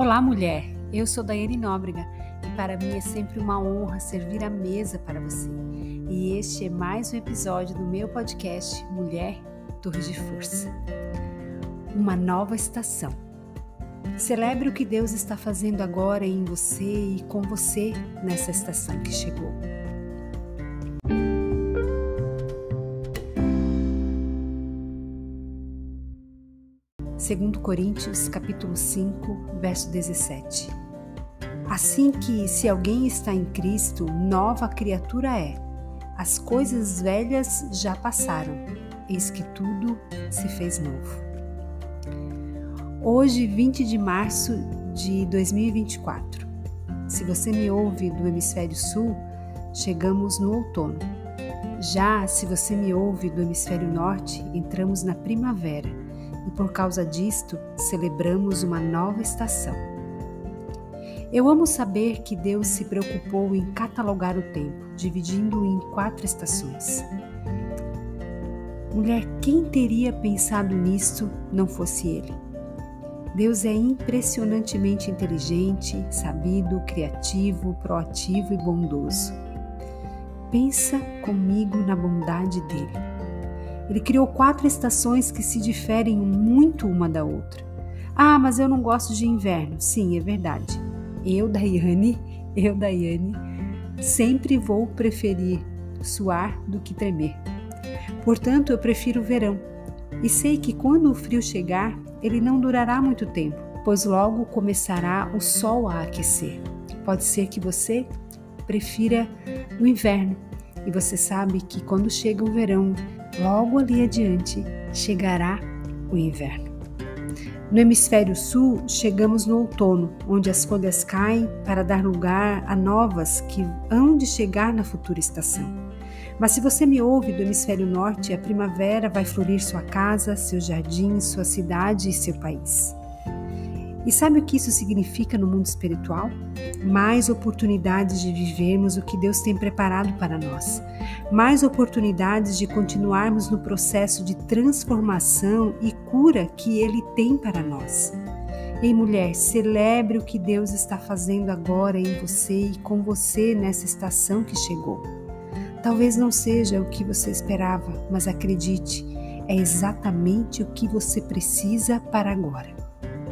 Olá, mulher! Eu sou Daiane Nóbrega e para mim é sempre uma honra servir a mesa para você. E este é mais um episódio do meu podcast Mulher Torre de Força. Uma nova estação. Celebre o que Deus está fazendo agora em você e com você nessa estação que chegou. Segundo Coríntios, capítulo 5, verso 17. Assim que, se alguém está em Cristo, nova criatura é. As coisas velhas já passaram, eis que tudo se fez novo. Hoje, 20 de março de 2024. Se você me ouve do hemisfério sul, chegamos no outono. Já se você me ouve do hemisfério norte, entramos na primavera. E por causa disto, celebramos uma nova estação. Eu amo saber que Deus se preocupou em catalogar o tempo, dividindo-o em 4 estações. Mulher, quem teria pensado nisto não fosse Ele? Deus é impressionantemente inteligente, sabido, criativo, proativo e bondoso. Pensa comigo na bondade dele. Ele criou 4 estações que se diferem muito uma da outra. Ah, mas eu não gosto de inverno. Sim, é verdade. Eu, Daiane, sempre vou preferir suar do que tremer. Portanto, eu prefiro o verão. E sei que quando o frio chegar, ele não durará muito tempo, pois logo começará o sol a aquecer. Pode ser que você prefira o inverno. E você sabe que quando chega o verão, logo ali adiante chegará o inverno. No hemisfério sul, chegamos no outono, onde as folhas caem para dar lugar a novas que hão de chegar na futura estação. Mas se você me ouve do hemisfério norte, a primavera vai florir sua casa, seu jardim, sua cidade e seu país. E sabe o que isso significa no mundo espiritual? Mais oportunidades de vivermos o que Deus tem preparado para nós. Mais oportunidades de continuarmos no processo de transformação e cura que Ele tem para nós. Ei, mulher, celebre o que Deus está fazendo agora em você e com você nessa estação que chegou. Talvez não seja o que você esperava, mas acredite, é exatamente o que você precisa para agora.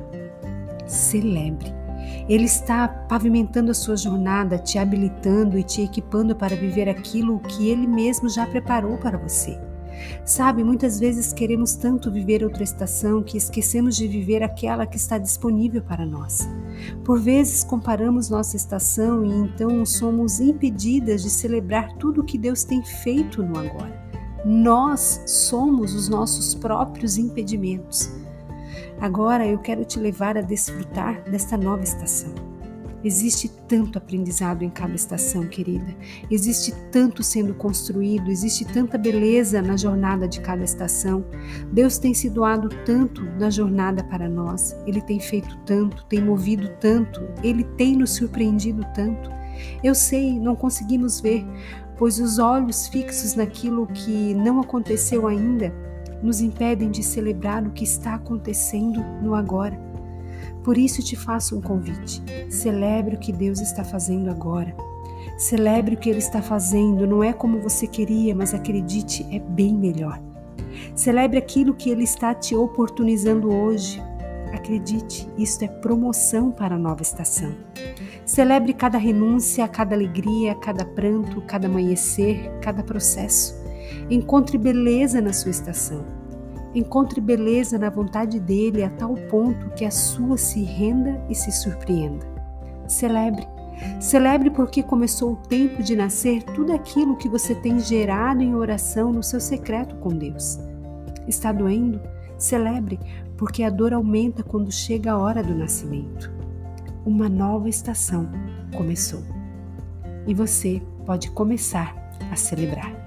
Celebre. Ele está pavimentando a sua jornada, te habilitando e te equipando para viver aquilo que Ele mesmo já preparou para você. Sabe, muitas vezes queremos tanto viver outra estação que esquecemos de viver aquela que está disponível para nós. Por vezes comparamos nossa estação e então somos impedidas de celebrar tudo o que Deus tem feito no agora. Nós somos os nossos próprios impedimentos. Agora eu quero te levar a desfrutar desta nova estação. Existe tanto aprendizado em cada estação, querida. Existe tanto sendo construído, existe tanta beleza na jornada de cada estação. Deus tem se doado tanto na jornada para nós. Ele tem feito tanto, tem movido tanto, Ele tem nos surpreendido tanto. Eu sei, não conseguimos ver, pois os olhos fixos naquilo que não aconteceu ainda nos impedem de celebrar o que está acontecendo no agora. Por isso te faço um convite. Celebre o que Deus está fazendo agora. Celebre o que Ele está fazendo. Não é como você queria, mas acredite, é bem melhor. Celebre aquilo que Ele está te oportunizando hoje. Acredite, isto é promoção para a nova estação. Celebre cada renúncia, cada alegria, cada pranto, cada amanhecer, cada processo. Encontre beleza na sua estação. Encontre beleza na vontade dele a tal ponto que a sua se renda e se surpreenda. Celebre. Celebre porque começou o tempo de nascer tudo aquilo que você tem gerado em oração no seu secreto com Deus. Está doendo? Celebre porque a dor aumenta quando chega a hora do nascimento. Uma nova estação começou. E você pode começar a celebrar.